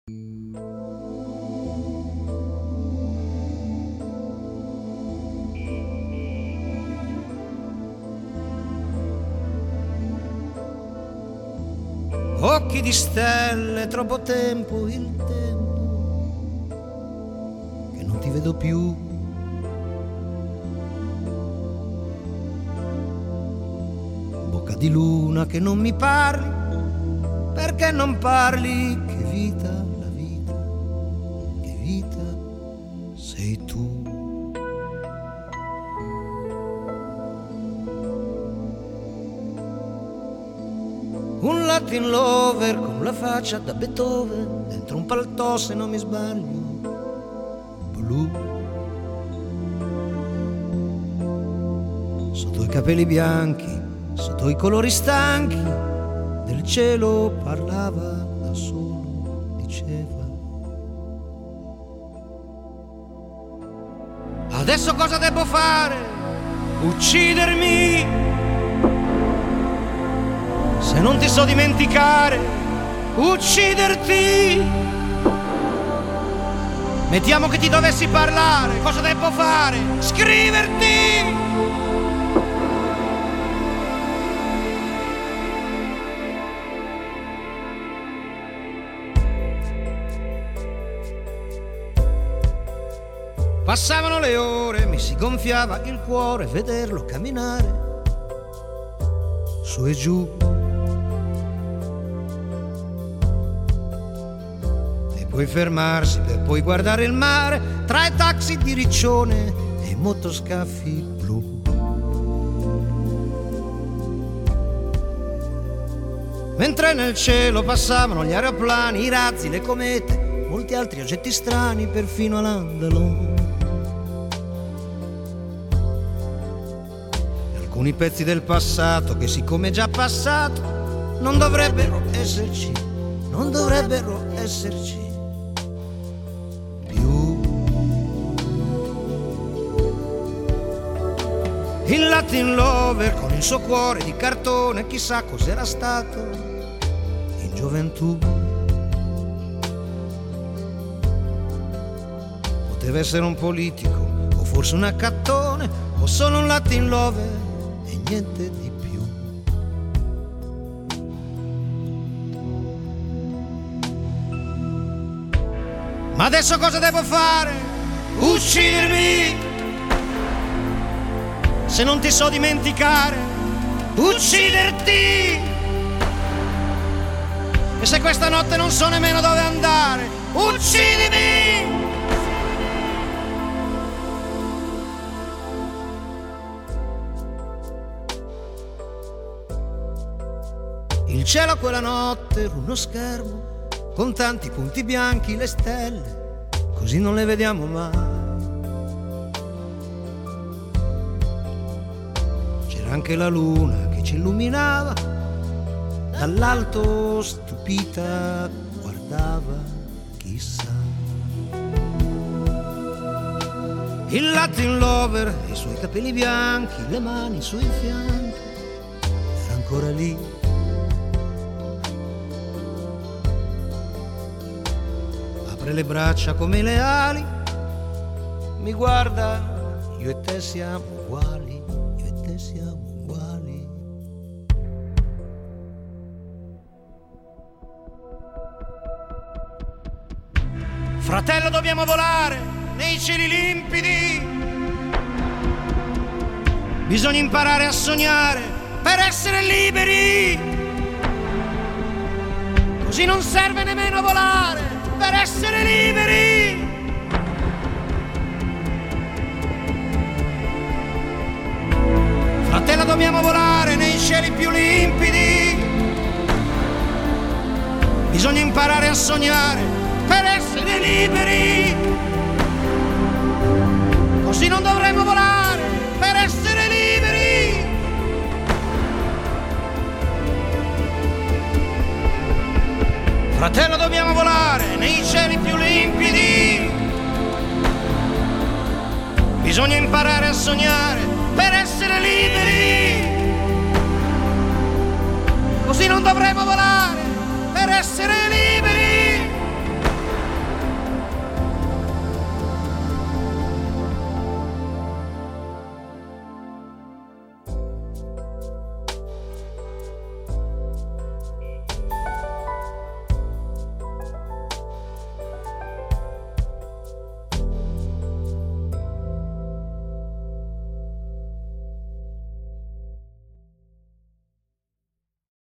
Occhi di stelle, troppo tempo, il tempo che non ti vedo più. Bocca di luna che non mi parli, perché non parli? Che vita, la vita, che vita sei tu. Un Latin lover con la faccia da Beethoven, dentro un paltò se non mi sbaglio, blu. Sotto i capelli bianchi, sotto i colori stanchi, del cielo parlava da solo, diceva. Adesso cosa devo fare? Uccidermi? Se non ti so dimenticare, ucciderti. Mettiamo che ti dovessi parlare, cosa devo fare? Scriverti. Passavano le ore, mi si gonfiava il cuore vederlo camminare su e giù. Poi fermarsi per poi guardare il mare tra i taxi di Riccione e i motoscaffi blu. Mentre nel cielo passavano gli aeroplani, i razzi, le comete, molti altri oggetti strani, perfino l'Andalò. Alcuni pezzi del passato che, siccome è già passato, non dovrebbero esserci, non dovrebbero esserci. Il Latin lover con il suo cuore di cartone, chissà cos'era stato in gioventù. Poteva essere un politico, o forse un accattone, o solo un Latin lover e niente di più. Ma adesso cosa devo fare? Uccidermi? Se non ti so dimenticare, ucciderti. E se questa notte non so nemmeno dove andare, uccidimi. Il cielo quella notte era uno schermo con tanti punti bianchi, le stelle, così non le vediamo mai. Anche la luna che ci illuminava, dall'alto stupita guardava, chissà. Il Latin lover e i suoi capelli bianchi, le mani sui fianchi, era ancora lì. Apre le braccia come le ali, mi guarda, io e te siamo uguali, io e te siamo uguali. Fratello, dobbiamo volare nei cieli limpidi. Bisogna imparare a sognare per essere liberi. Così non serve nemmeno volare per essere liberi. Fratello, dobbiamo volare nei cieli più limpidi. Bisogna imparare a sognare per essere liberi. Così non dovremmo volare per essere liberi. Fratello, dobbiamo volare